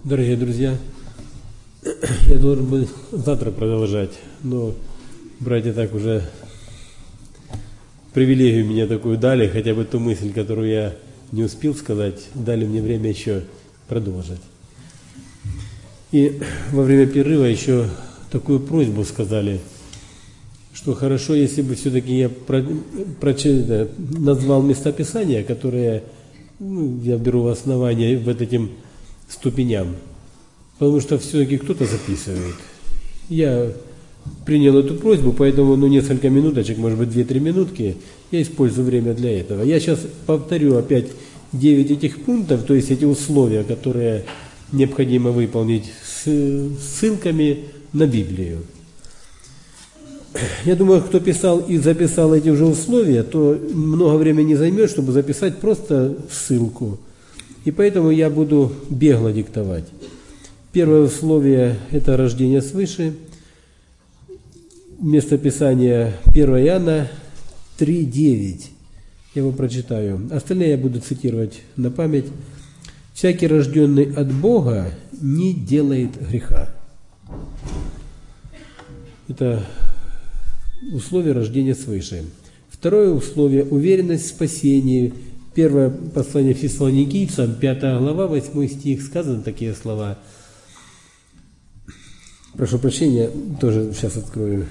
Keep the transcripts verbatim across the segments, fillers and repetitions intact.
Дорогие друзья, я должен был завтра продолжать, но братья так уже привилегию мне такую дали, хотя бы ту мысль, которую я не успел сказать, дали мне время еще продолжить. И во время перерыва еще такую просьбу сказали, что хорошо, если бы все-таки я про, про, назвал местописания, которые ну, я беру в основание вот этим ступеням, потому что все-таки кто-то записывает. Я принял эту просьбу, поэтому ну, несколько минуточек, может быть две-три минутки, я использую время для этого. Я сейчас повторю опять девять этих пунктов, то есть эти условия, которые необходимо выполнить с ссылками на Библию. Я думаю, кто писал и записал эти уже условия, то много времени не займет, чтобы записать просто ссылку. И поэтому я буду бегло диктовать. Первое условие – это рождение свыше. Местописание первое Иоанна три девять. Я его прочитаю. Остальные я буду цитировать на память. «Всякий, рожденный от Бога, не делает греха». Это условие рождения свыше. Второе условие – уверенность в спасении. Первое послание Фессалоникийцам, пятая глава, восьмой стих, сказаны такие слова. Прошу прощения, тоже сейчас открою.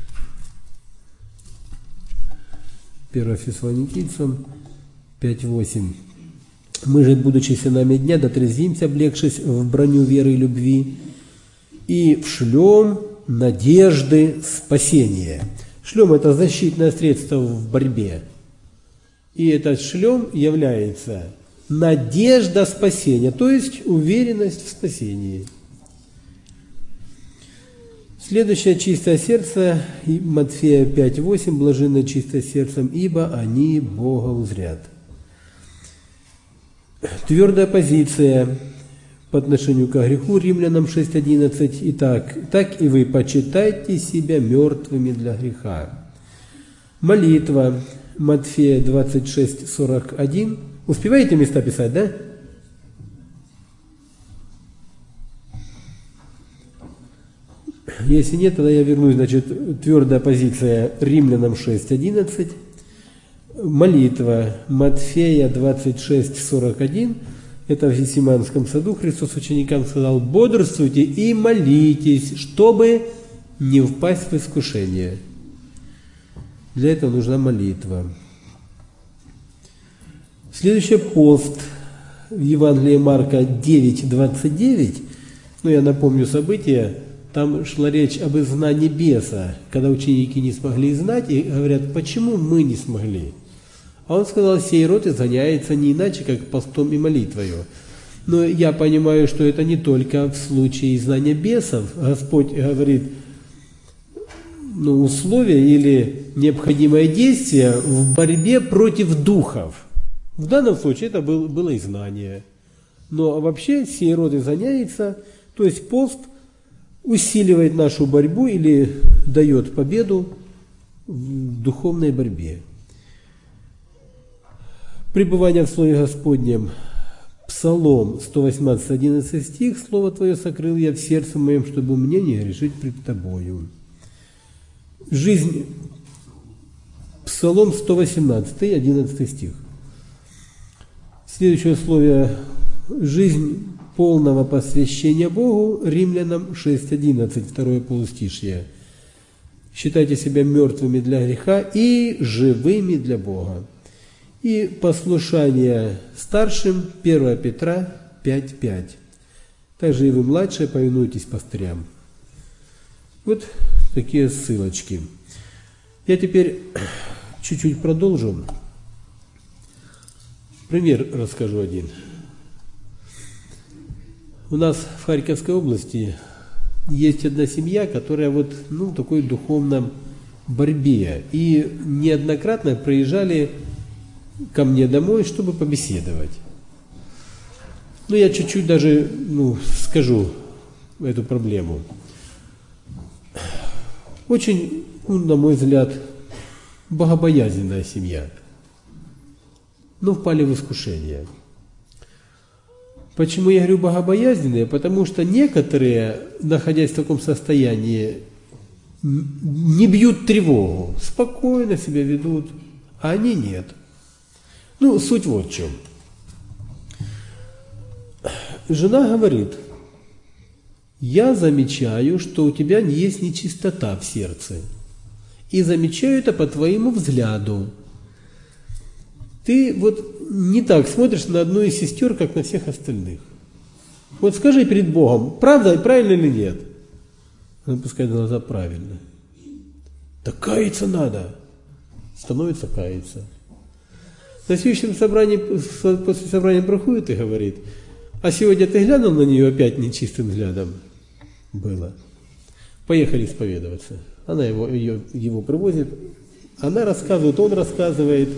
Первое Фессалоникийцам, пять восемь. «Мы же, будучи сынами дня, дотрезвимся, облегшись в броню веры и любви, и вшлем надежды спасения». Шлем – это защитное средство в борьбе. И этот шлем является надежда спасения, то есть уверенность в спасении. Следующее – чистое сердце, Матфея пять восемь, блаженны чистое сердцем, ибо они Бога узрят. Твердая позиция по отношению к греху, Римлянам шесть одиннадцать. Итак, так и вы почитайте себя мертвыми для греха. Молитва, Матфея двадцать шесть сорок один. Успеваете места писать, да? Если нет, тогда я вернусь. Значит, твердая позиция Римлянам шесть одиннадцать. Молитва, Матфея двадцать шесть сорок один. Это в Гефсиманском саду Христос ученикам сказал: бодрствуйте и молитесь, чтобы не впасть в искушение. Для этого нужна молитва. Следующий пост в Евангелии Марка девять двадцать девять. Ну, я напомню события. Там шла речь об изгнании беса, когда ученики не смогли знать и говорят: почему мы не смогли? А он сказал: сей род изгоняется не иначе, как постом и молитвою. Но я понимаю, что это не только в случае изгнания бесов. Господь говорит, ну, условия или необходимое действие в борьбе против духов. В данном случае это был, было изгнание. Но вообще сей род изгоняется, то есть пост усиливает нашу борьбу или дает победу в духовной борьбе. Пребывание в Слове Господнем. Псалом сто восемнадцать одиннадцатый стих. «Слово Твое сокрыл я в сердце моем, чтобы мне не грешить пред Тобою». Жизнь. Псалом сто восемнадцать одиннадцатый стих. Следующее условие. Жизнь полного посвящения Богу. Римлянам шесть одиннадцать, второе полустишье. «Считайте себя мертвыми для греха и живыми для Бога». И послушание старшим, первое Петра пять пять. Также и вы, младшие, повинуйтесь пастырям. Вот такие ссылочки. Я теперь чуть-чуть продолжу. Пример расскажу один. У нас в Харьковской области есть одна семья, которая вот, ну, в такой духовном борьбе. И неоднократно приезжали ко мне домой, чтобы побеседовать. Ну, я чуть-чуть даже, ну, скажу эту проблему. Очень, ну, на мой взгляд, богобоязненная семья. Но впали в искушение. Почему я говорю богобоязненные? Потому что некоторые, находясь в таком состоянии, не бьют тревогу, спокойно себя ведут, а они нет. Ну, суть вот в чем. Жена говорит: я замечаю, что у тебя есть нечистота в сердце. И замечаю это по твоему взгляду. Ты вот не так смотришь на одну из сестер, как на всех остальных. Вот скажи перед Богом, правда, правильно или нет? Она пускает глаза: правильно. Да каяться надо. Становится каяться. На следующем собрании, после собрания проходит и говорит: а сегодня ты глянул на нее опять нечистым взглядом? Было. Поехали исповедоваться. Она его, ее, его привозит, она рассказывает, он рассказывает.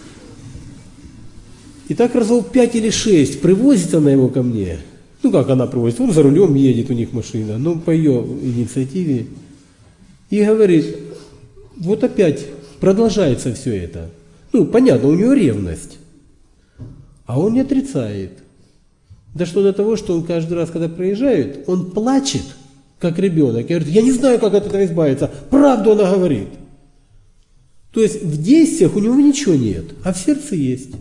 И так разов пять или шесть привозит она его ко мне. Ну как она привозит? Он за рулем едет, у них машина, ну по ее инициативе. И говорит: вот опять продолжается все это. Ну понятно, у него ревность. А он не отрицает. Дошло до того, что он каждый раз, когда приезжает, он плачет, как ребенок. И говорит: я не знаю, как от этого избавиться. Правду она говорит. То есть в действиях у него ничего нет, а в сердце есть.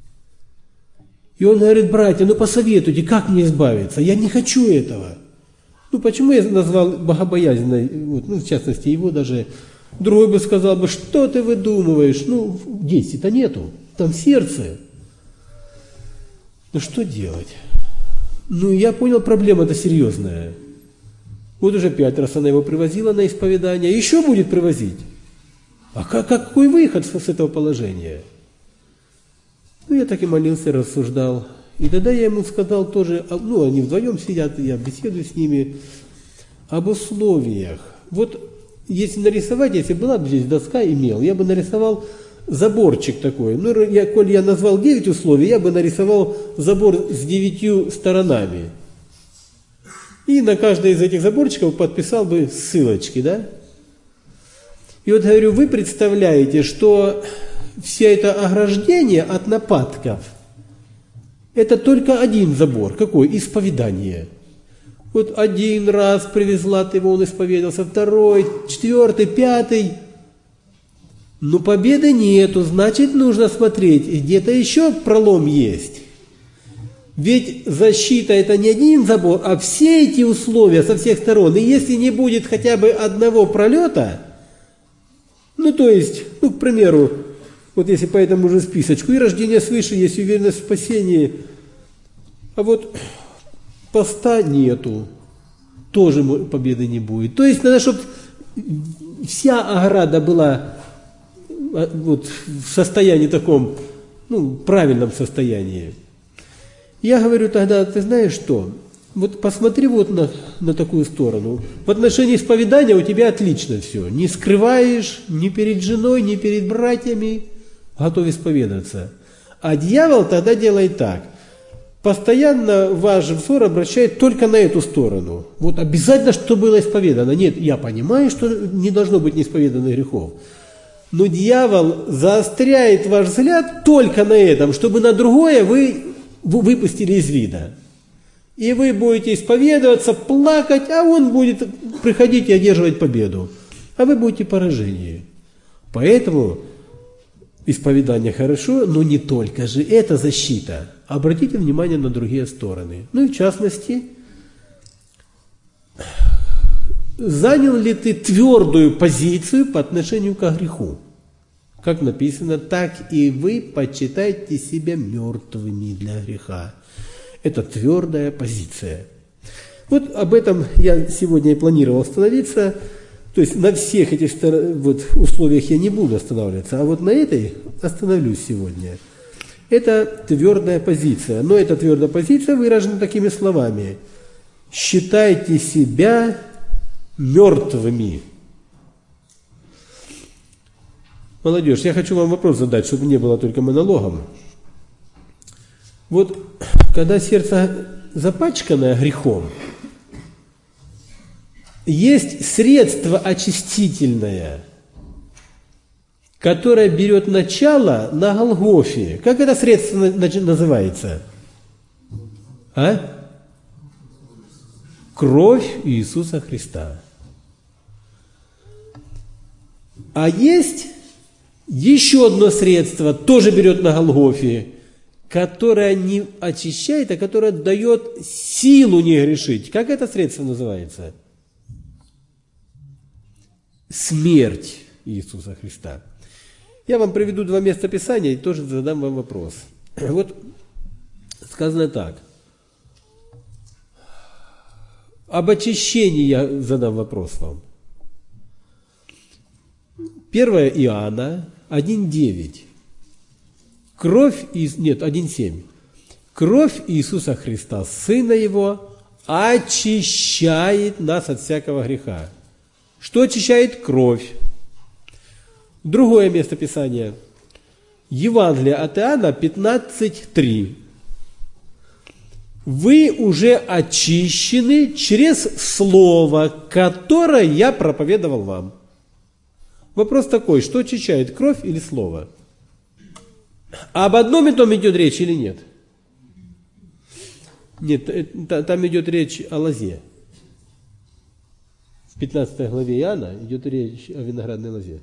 И он говорит: братья, ну посоветуйте, как мне избавиться? Я не хочу этого. Ну почему я назвал богобоязненной, вот, ну в частности его даже, другой бы сказал бы: что ты выдумываешь? Ну действий-то нету, там в сердце. Ну что делать? Ну я понял, проблема-то серьезная. Вот уже пять раз она его привозила на исповедание, еще будет привозить. А как, какой выход с этого положения? Ну, я так и молился, рассуждал. И тогда я ему сказал тоже, ну, они вдвоем сидят, я беседую с ними, об условиях. Вот если нарисовать, если была бы здесь доска и мел, я бы нарисовал заборчик такой. Ну, я, коль я назвал девять условий, я бы нарисовал забор с девятью сторонами. И на каждое из этих заборчиков подписал бы ссылочки, да? И вот говорю, вы представляете, что все это ограждение от нападков, это только один забор. Какой? Исповедание. Вот один раз привезла ты его, он исповедался, второй, четвертый, пятый. Но победы нету, значит нужно смотреть, где-то еще пролом есть. Ведь защита это не один забор, а все эти условия со всех сторон. И если не будет хотя бы одного пролета, ну то есть, ну к примеру, вот если по этому же списочку, и рождение свыше, есть уверенность в спасении, а вот поста нету, тоже победы не будет. То есть надо, чтобы вся ограда была вот в состоянии таком, ну, правильном состоянии. Я говорю тогда, ты знаешь что, вот посмотри вот на, на такую сторону. В отношении исповедания у тебя отлично все. Не скрываешь ни перед женой, ни перед братьями, готов исповедаться. А дьявол тогда делает так. Постоянно ваш взор обращает только на эту сторону. Вот обязательно, что было исповедано. Нет, я понимаю, что не должно быть неисповеданных грехов. Но дьявол заостряет ваш взгляд только на этом, чтобы на другое вы выпустили из вида. И вы будете исповедоваться, плакать, а он будет приходить и одерживать победу. А вы будете поражение. Поэтому исповедание хорошо, но не только же. Это защита. Обратите внимание на другие стороны. Ну и в частности, занял ли ты твердую позицию по отношению к греху? Как написано, так и вы почитайте себя мертвыми для греха. Это твердая позиция. Вот об этом я сегодня и планировал остановиться. То есть на всех этих вот условиях я не буду останавливаться, а вот на этой остановлюсь сегодня. Это твердая позиция. Но эта твердая позиция выражена такими словами. Считайте себя мертвыми. Молодежь, я хочу вам вопрос задать, чтобы не было только монологом. Вот когда сердце запачканное грехом, есть средство очистительное, которое берет начало на Голгофе. Как это средство называется? А? Кровь Иисуса Христа. А есть еще одно средство, тоже берет на Голгофе, которое не очищает, а которое дает силу не грешить. Как это средство называется? Смерть Иисуса Христа. Я вам приведу два места Писания и тоже задам вам вопрос. Вот сказано так. Об очищении я задам вопрос вам. первое Иоанна один девять. Кровь из... Нет, один семь. Кровь Иисуса Христа, Сына Его, очищает нас от всякого греха. Что очищает? Кровь. Другое место Писания. Евангелие от Иоанна пятнадцать три. Вы уже очищены через Слово, которое я проповедовал вам. Вопрос такой, что очищает, кровь или Слово? Об одном и том идет речь или нет? Нет, там идет речь о лозе. В пятнадцатой главе Иоанна идет речь о виноградной лозе.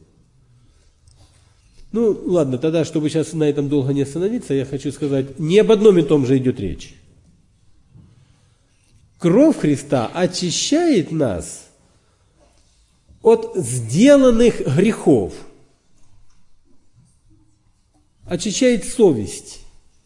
Ну, ладно, тогда, чтобы сейчас на этом долго не остановиться, я хочу сказать, не об одном и том же идет речь. Кровь Христа очищает нас от сделанных грехов, очищает совесть.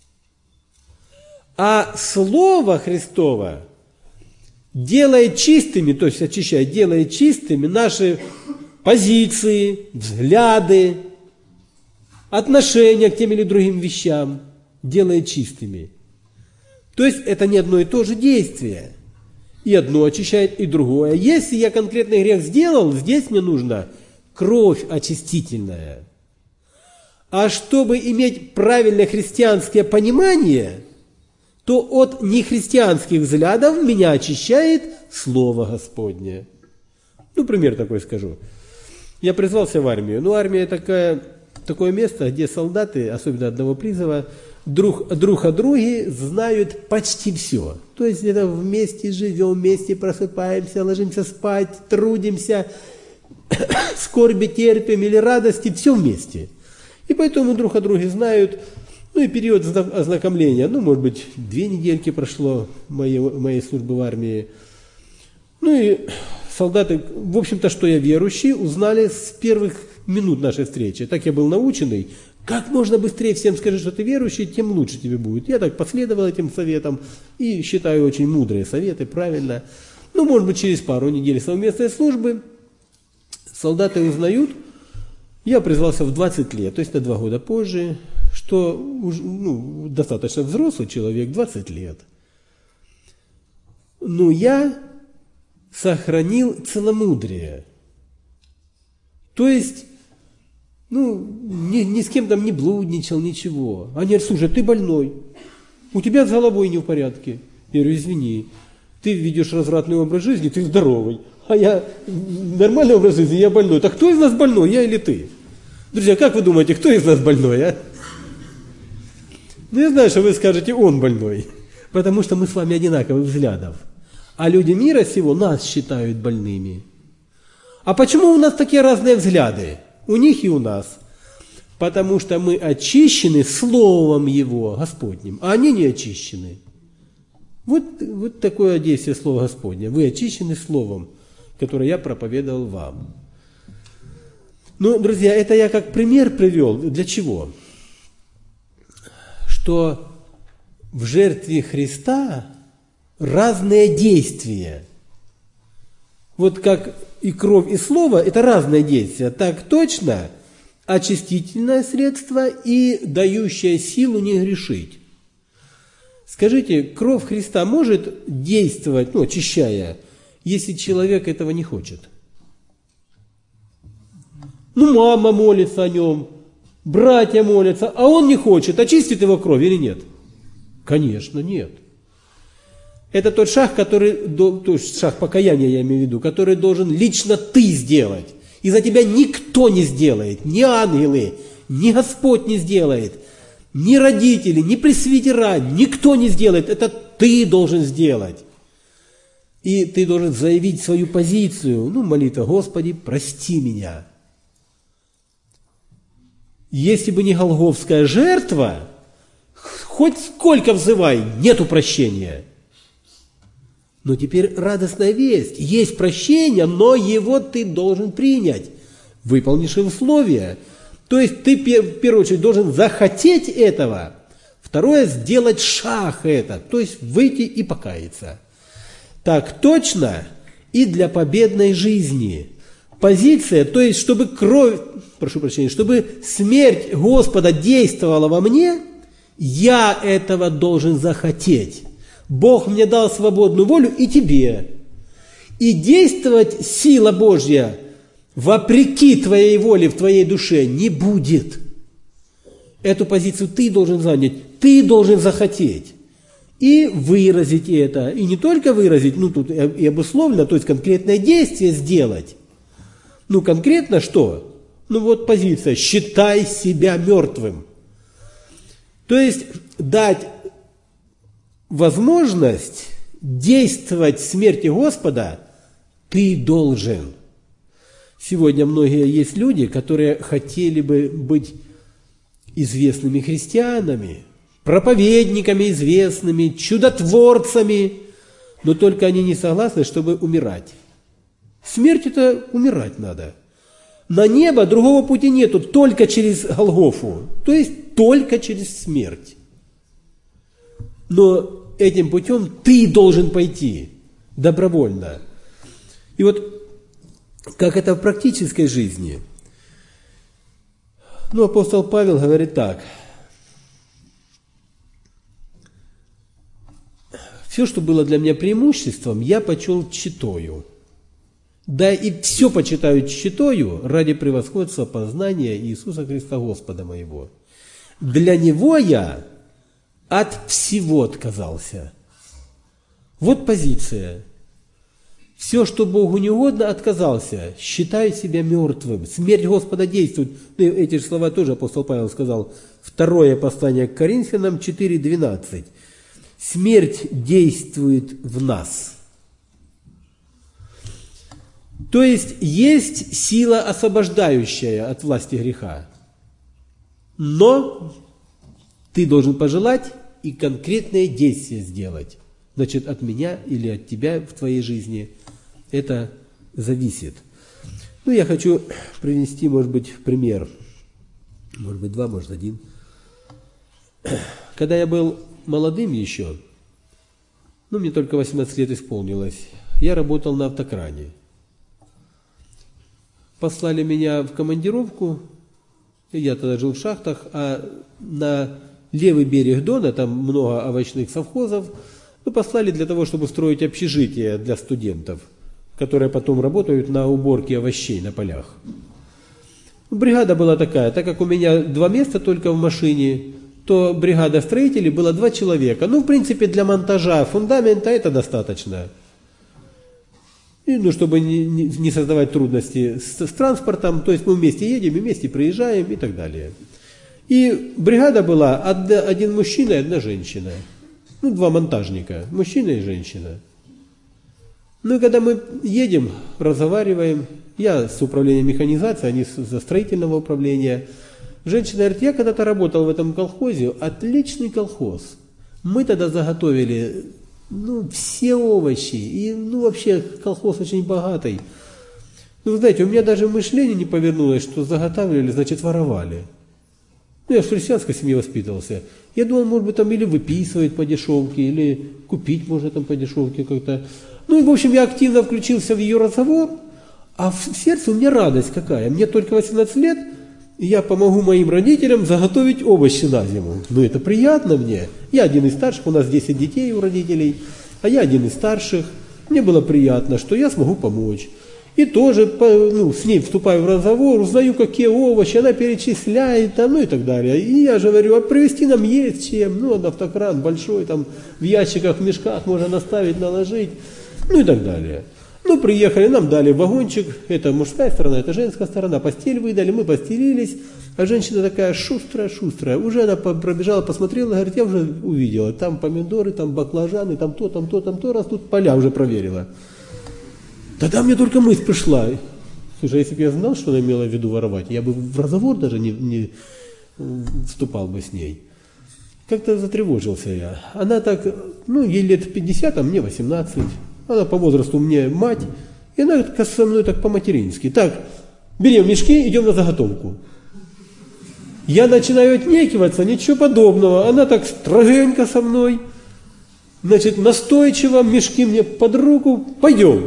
А Слово Христово делает чистыми, то есть очищает, делает чистыми наши позиции, взгляды, отношения к тем или другим вещам, делает чистыми. То есть это не одно и то же действие. И одно очищает, и другое. Если я конкретный грех сделал, здесь мне нужна кровь очистительная. А чтобы иметь правильное христианское понимание, то от нехристианских взглядов меня очищает Слово Господне. Ну, пример такой скажу. Я призвался в армию. Ну, армия такая, такое место, где солдаты, особенно одного призыва, друг, друг о друге знают почти все. То есть это вместе живем, вместе просыпаемся, ложимся спать, трудимся, скорби терпим или радости, все вместе. И поэтому друг о друге знают. Ну и период ознакомления, ну, может быть, две недельки прошло моей, моей службы в армии. Ну и солдаты, в общем-то, что я верующий, узнали с первых минут нашей встречи. Так я был наученный. Как можно быстрее всем скажи, что ты верующий, тем лучше тебе будет. Я так последовал этим советам и считаю очень мудрые советы, правильно. Ну, может быть, через пару недель совместной службы солдаты узнают, я призвался в двадцать лет, то есть на два года позже, что ну, достаточно взрослый человек, двадцать лет. Но я сохранил целомудрие. То есть, ну, ни, ни с кем там не блудничал, ничего. Они говорят, слушай, ты больной, у тебя с головой не в порядке. Я говорю, извини, ты ведешь развратный образ жизни, ты здоровый. А я нормальный образ жизни, я больной. Так кто из нас больной, я или ты? Друзья, как вы думаете, кто из нас больной, а? Ну, я знаю, что вы скажете, он больной. Потому что мы с вами одинаковых взглядов. А люди мира сего нас считают больными. А почему у нас такие разные взгляды? У них и у нас. Потому что мы очищены Словом Его Господним, а они не очищены. Вот, вот такое действие Слова Господня. Вы очищены Словом, которое я проповедовал вам. Ну, друзья, это я как пример привел. Для чего? Что в жертве Христа разные действия. Вот как и кровь, и слово – это разные действия. Так точно очистительное средство и дающее силу не грешить. Скажите, кровь Христа может действовать, ну, очищая, если человек этого не хочет? Ну, мама молится о нем, братья молятся, а он не хочет, очистит его кровь или нет? Конечно, нет. Это тот шаг, который, то есть шаг покаяния, я имею в виду, который должен лично ты сделать. И за тебя никто не сделает, ни ангелы, ни Господь не сделает, ни родители, ни пресвитера, никто не сделает. Это ты должен сделать. И ты должен заявить свою позицию. Ну, молитва: Господи, прости меня. Если бы не голгофская жертва, хоть сколько взывай, нету прощения. Но теперь радостная весть. Есть прощение, но его ты должен принять, выполнишь условия. То есть ты в первую очередь должен захотеть этого. Второе, сделать шаг это, то есть выйти и покаяться. Так точно и для победной жизни. Позиция, то есть чтобы кровь, прошу прощения, чтобы смерть Господа действовала во мне, я этого должен захотеть. Бог мне дал свободную волю и тебе. И действовать сила Божья вопреки твоей воле в твоей душе не будет. Эту позицию ты должен занять, ты должен захотеть. И выразить это. И не только выразить, ну тут и обусловлено, то есть конкретное действие сделать. Ну конкретно что? Ну вот позиция: считай себя мертвым. То есть дать возможность действовать в смерти Господа ты должен. Сегодня многие есть люди, которые хотели бы быть известными христианами, проповедниками известными, чудотворцами, но только они не согласны, чтобы умирать. Смерть – это умирать надо. На небо другого пути нету, только через Голгофу, то есть только через смерть. Но этим путем ты должен пойти добровольно. И вот как это в практической жизни. Ну, апостол Павел говорит так: все, что было для меня преимуществом, я почел тщетою. Да и все почитаю тщетою ради превосходства познания Иисуса Христа Господа моего. Для Него я от всего отказался. Вот позиция. Все, что Богу не угодно, отказался. Считаю себя мертвым. Смерть Господа действует. Эти же слова тоже апостол Павел сказал. Второе послание к Коринфянам четыре двенадцать. Смерть действует в нас. То есть, есть сила, освобождающая от власти греха. Но ты должен пожелать и конкретное действие сделать. Значит, от меня или от тебя в твоей жизни это зависит. Ну, я хочу привести, может быть, пример. Может быть, два, может, один. Когда я был молодым еще, ну, мне только восемнадцать лет исполнилось, я работал на автокране. Послали меня в командировку, я тогда жил в шахтах, а на левый берег Дона, там много овощных совхозов, ну, послали для того, чтобы строить общежитие для студентов, которые потом работают на уборке овощей на полях. Бригада была такая, так как у меня два места только в машине, то бригада строителей была два человека. Ну, в принципе, для монтажа фундамента это достаточно. И, ну, чтобы не, не, не создавать трудности с, с транспортом, то есть мы вместе едем, вместе приезжаем и так далее. И бригада была одна, один мужчина и одна женщина. Ну, два монтажника, мужчина и женщина. Ну, и когда мы едем, разговариваем, я с управления механизации, они со строительного управления. Женщина говорит: я когда-то работал в этом колхозе, отличный колхоз. Мы тогда заготовили, ну, все овощи, и, ну, вообще колхоз очень богатый. Ну, вы знаете, у меня даже мышление не повернулось, что заготавливали, значит, воровали. Ну, я в христианской семье воспитывался. Я думал, может быть, там или выписывать по дешевке, или купить можно там по дешевке как-то. Ну, и, в общем, я активно включился в ее разговор, а в сердце у меня радость какая. Мне только восемнадцать лет, и я помогу моим родителям заготовить овощи на зиму. Ну, это приятно мне. Я один из старших, у нас десять детей у родителей, а я один из старших. Мне было приятно, что я смогу помочь. И тоже, ну, с ней вступаю в разговор, узнаю, какие овощи, она перечисляет, там, ну и так далее. И я же говорю: а привезти нам есть чем, ну, автокран большой, там, в ящиках, в мешках можно наставить, наложить, ну и так далее. Ну, приехали, нам дали вагончик, это мужская сторона, это женская сторона, постель выдали, мы постелились, а женщина такая шустрая-шустрая, уже она пробежала, посмотрела, говорит, я уже увидела, там помидоры, там баклажаны, там то, там то, там то, растут, поля уже проверила. Тогда мне только мысль пришла, слушай, если бы я знал, что она имела в виду воровать, я бы в разговор даже не, не вступал бы с ней. Как-то затревожился я. Она так, ну, ей лет пятьдесят, а мне восемнадцать. Она по возрасту мне мать, и она со мной так по-матерински. Так, берем мешки, идем на заготовку. Я начинаю отнекиваться, ничего подобного. Она так строгенько со мной, значит, настойчиво, мешки мне под руку, пойдем.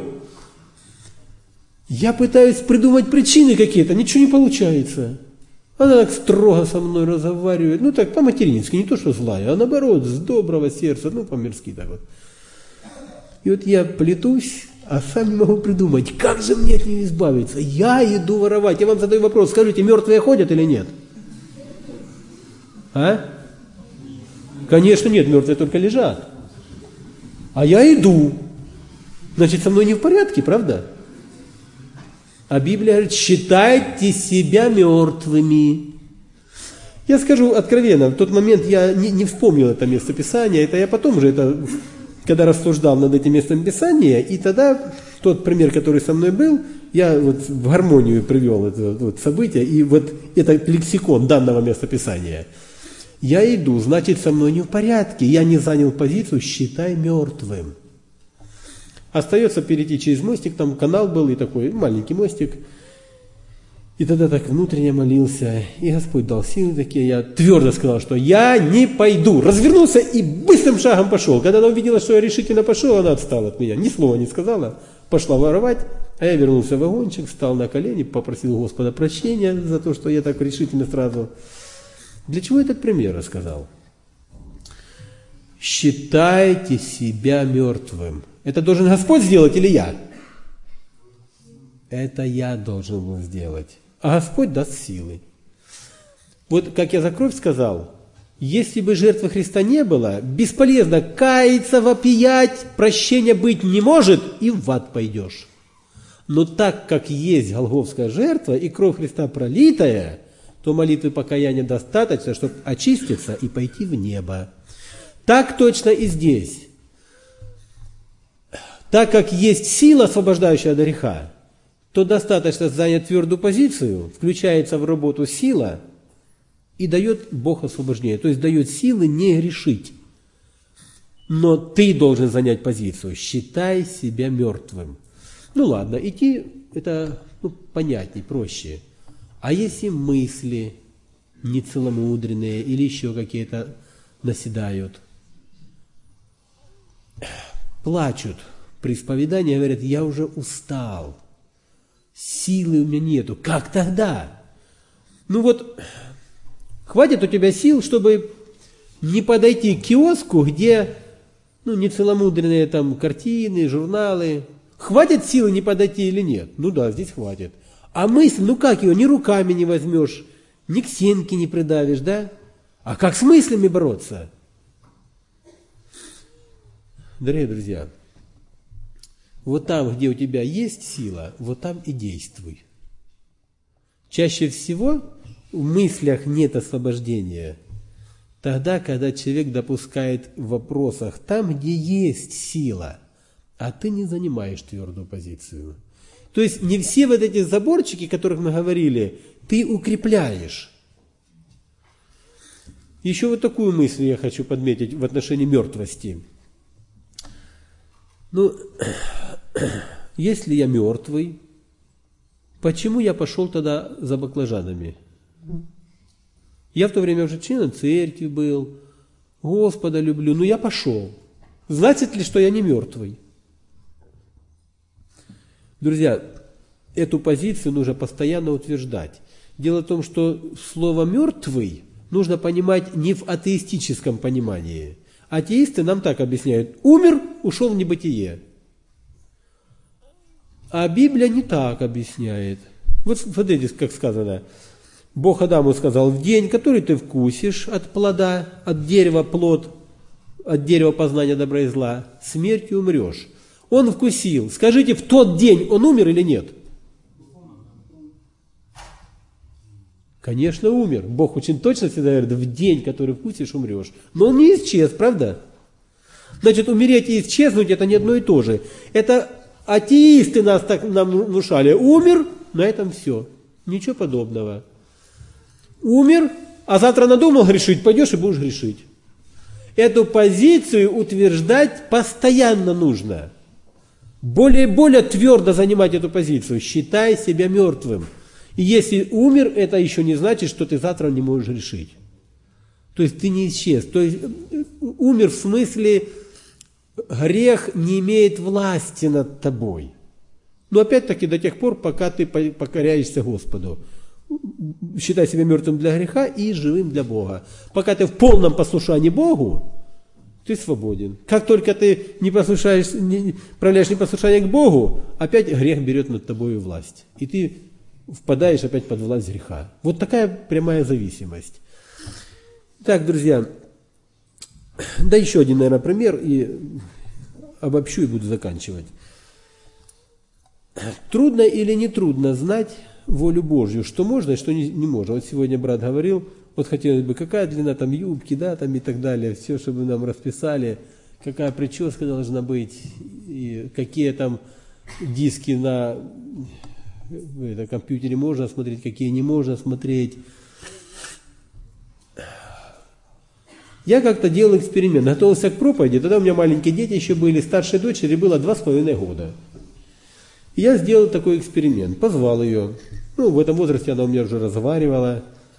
Я пытаюсь придумать причины какие-то, ничего не получается. Она так строго со мной разговаривает, ну так по-матерински, не то что злая, а наоборот, с доброго сердца, ну по-мирски так вот. И вот я плетусь, а сам не могу придумать, как же мне от нее избавиться. Я иду воровать. Я вам задаю вопрос, скажите, мертвые ходят или нет? А? Конечно нет, мертвые только лежат. А я иду. Значит, со мной не в порядке, правда? А Библия говорит, считайте себя мертвыми. Я скажу откровенно, в тот момент я не, не вспомнил это местописание, это я потом же это... когда рассуждал над этим местом Писания, и тогда тот пример, который со мной был, я вот в гармонию привел это вот событие, и вот это лексикон данного места Писания. Я иду, значит, со мной не в порядке, я не занял позицию, считай мертвым. Остается перейти через мостик, там канал был, и такой маленький мостик. И тогда так внутренне молился, и Господь дал силы такие, я твердо сказал, что я не пойду. Развернулся и быстрым шагом пошел. Когда она увидела, что я решительно пошел, она отстала от меня, ни слова не сказала, пошла воровать, а я вернулся в вагончик, встал на колени, попросил Господа прощения за то, что я так решительно сразу. Для чего этот пример рассказал? Считайте себя мертвым. Это должен Господь сделать или я? Это я должен был сделать. А Господь даст силы. Вот как я за кровь сказал, если бы жертвы Христа не было, бесполезно каяться, вопиять, прощения быть не может, и в ад пойдешь. Но так как есть голгофская жертва и кровь Христа пролитая, то молитвы покаяния достаточно, чтобы очиститься и пойти в небо. Так точно и здесь. Так как есть сила, освобождающая от греха, то достаточно занять твердую позицию, включается в работу сила и дает Бог освобождение. То есть дает силы не грешить. Но ты должен занять позицию. Считай себя мертвым. Ну ладно, идти это ну, понятней, проще. А если мысли нецеломудренные или еще какие-то наседают, плачут при исповедании, говорят, я уже устал. Силы у меня нету. Как тогда? Ну вот, хватит у тебя сил, чтобы не подойти к киоску, где ну, нецеломудренные там картины, журналы. Хватит силы не подойти или нет? Ну да, здесь хватит. А мысль, ну как ее, ни руками не возьмешь, ни к стенке не придавишь, да? А как с мыслями бороться? Дорогие друзья, вот там, где у тебя есть сила, вот там и действуй. Чаще всего в мыслях нет освобождения. Тогда, когда человек допускает в вопросах там, где есть сила, а ты не занимаешь твердую позицию. То есть не все вот эти заборчики, о которых мы говорили, ты укрепляешь. Еще вот такую мысль я хочу подметить в отношении мертвости. Ну, если я мертвый, почему я пошел тогда за баклажанами? Я в то время уже членом церкви был, Господа люблю, но я пошел. Значит ли, что я не мертвый? Друзья, эту позицию нужно постоянно утверждать. Дело в том, что слово «мертвый» нужно понимать не в атеистическом понимании. Атеисты нам так объясняют: умер, ушел в небытие. А Библия не так объясняет. Вот смотрите, как сказано. Бог Адаму сказал: в день, который ты вкусишь от плода, от дерева плод, от дерева познания добра и зла, смертью умрешь. Он вкусил. Скажите, в тот день он умер или нет? Конечно, умер. Бог очень точно всегда говорит, в день, который вкусишь, умрешь. Но он не исчез, правда? Значит, умереть и исчезнуть – это не одно и то же. Это атеисты нас так нам внушали. Умер, на этом все. Ничего подобного. Умер, а завтра надумал грешить, пойдешь и будешь грешить. Эту позицию утверждать постоянно нужно. Более более твердо занимать эту позицию. Считай себя мертвым. И если умер, это еще не значит, что ты завтра не можешь решить. То есть ты не исчез. То есть умер в смысле, грех не имеет власти над тобой. Но опять-таки до тех пор, пока ты покоряешься Господу. Считай себя мертвым для греха и живым для Бога. Пока ты в полном послушании Богу, ты свободен. Как только ты не послушаешь, не, проявляешь непослушание к Богу, опять грех берет над тобой власть. И ты впадаешь опять под власть греха. Вот такая прямая зависимость. Так, друзья, да еще один, наверное, пример, и обобщу и буду заканчивать. Трудно или не трудно знать волю Божью, что можно и что не, не можно. Вот сегодня брат говорил, вот хотелось бы, какая длина там юбки, да, там и так далее, все, чтобы нам расписали, какая прическа должна быть, и какие там диски на в компьютере можно смотреть, какие не можно смотреть. Я как-то делал эксперимент, готовился к проповеди, тогда у меня маленькие дети еще были, старшей дочери было два с половиной года. И я сделал такой эксперимент, позвал ее, ну в этом возрасте она у меня уже разговаривала,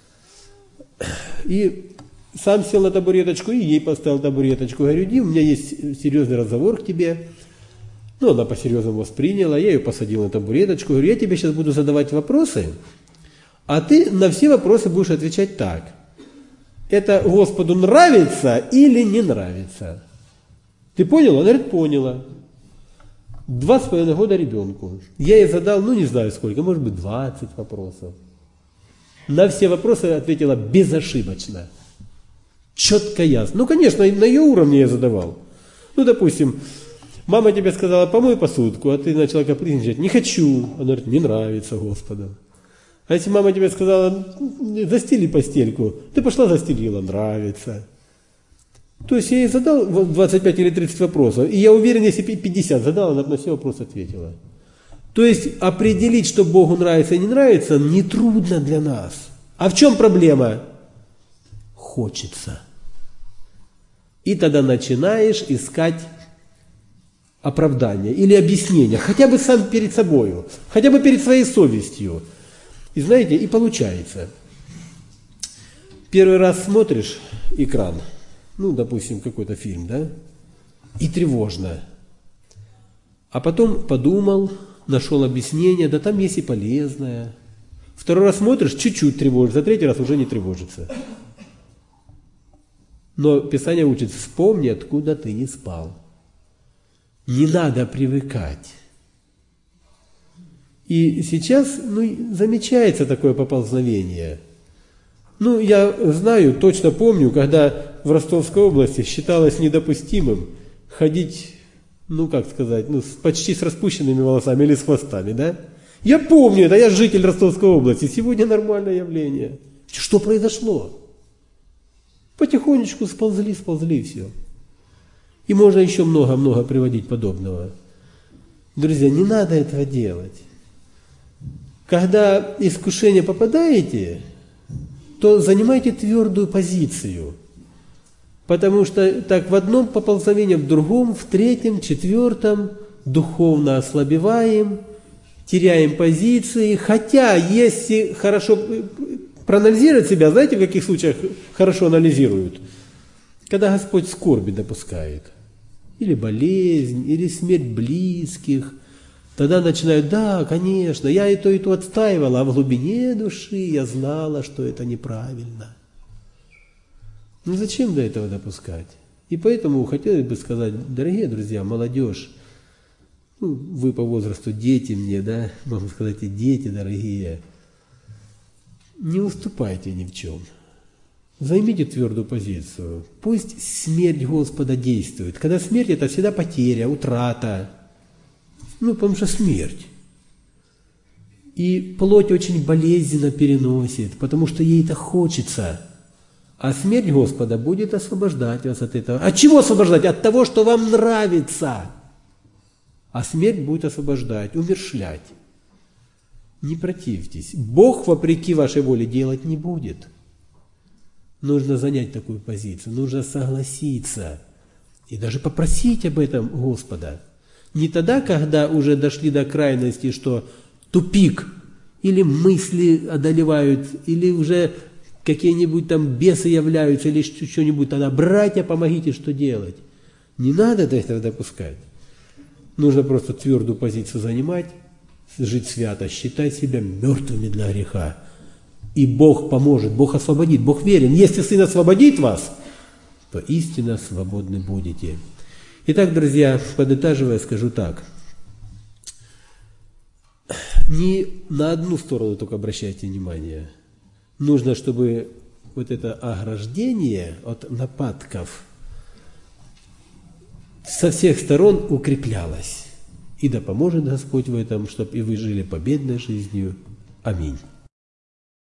и сам сел на табуреточку, и ей поставил табуреточку, говорю, иди, у меня есть серьезный разговор к тебе. Ну, она по-серьезному восприняла, я ее посадил на табуреточку, говорю, я тебе сейчас буду задавать вопросы, а ты на все вопросы будешь отвечать так. Это Господу нравится или не нравится? Ты поняла? Она говорит, поняла. Два с половиной года ребенку. Я ей задал, ну не знаю сколько, может быть двадцать вопросов. На все вопросы ответила безошибочно. Четко, ясно. Ну, конечно, на ее уровне я задавал. Ну, допустим, мама тебе сказала, помой посудку, а ты начала капризничать. Не хочу. Она говорит, не нравится Господу. А если мама тебе сказала, застели постельку, ты пошла застелила, нравится. То есть я ей задал двадцать пять или тридцать вопросов, и я уверен, если пятьдесят задал, она на все вопросы ответила. То есть определить, что Богу нравится и не нравится, нетрудно для нас. А в чем проблема? Хочется. И тогда начинаешь искать оправдание или объяснение, хотя бы сам перед собою, хотя бы перед своей совестью. И знаете, и получается. Первый раз смотришь экран, ну, допустим, какой-то фильм, да, и тревожно. А потом подумал, нашел объяснение, да там есть и полезное. Второй раз смотришь, чуть-чуть тревожится, а третий раз уже не тревожится. Но Писание учит, вспомни, откуда ты не спал. Не надо привыкать. И сейчас, ну, замечается такое поползновение. Ну, я знаю, точно помню, когда в Ростовской области считалось недопустимым ходить, ну, как сказать, ну, почти с распущенными волосами или с хвостами, да? Я помню это, я житель Ростовской области, сегодня нормальное явление. Что произошло? Потихонечку сползли, сползли все. И можно еще много-много приводить подобного. Друзья, не надо этого делать. Когда искушение попадаете, то занимайте твердую позицию. Потому что так в одном поползновении, в другом, в третьем, четвертом духовно ослабеваем, теряем позиции. Хотя, если хорошо проанализировать себя, знаете, в каких случаях хорошо анализируют? Когда Господь скорби допускает. Или болезнь, или смерть близких. Тогда начинают, да, конечно, я и то, и то отстаивала, а в глубине души я знала, что это неправильно. Ну зачем до этого допускать? И поэтому хотелось бы сказать, дорогие друзья, молодежь, ну, вы по возрасту дети мне, да, можно сказать, и дети дорогие, не уступайте ни в чем. Займите твердую позицию. Пусть смерть Господа действует. Когда смерть – это всегда потеря, утрата. Ну, потому что смерть. И плоть очень болезненно переносит, потому что ей это хочется. А смерть Господа будет освобождать вас от этого. От чего освобождать? От того, что вам нравится. А смерть будет освобождать, умерщвлять. Не противьтесь. Бог вопреки вашей воле делать не будет. Нужно занять такую позицию, нужно согласиться и даже попросить об этом Господа. Не тогда, когда уже дошли до крайности, что тупик, или мысли одолевают, или уже какие-нибудь там бесы являются, или что-нибудь, тогда, братья, помогите, что делать. Не надо этого допускать. Нужно просто твердую позицию занимать, жить свято, считать себя мертвыми для греха. И Бог поможет, Бог освободит, Бог верен. Если Сын освободит вас, то истинно свободны будете. Итак, друзья, подытаживая, скажу так. Не на одну сторону только обращайте внимание. Нужно, чтобы вот это ограждение от нападков со всех сторон укреплялось. И да поможет Господь в этом, чтобы и вы жили победной жизнью. Аминь.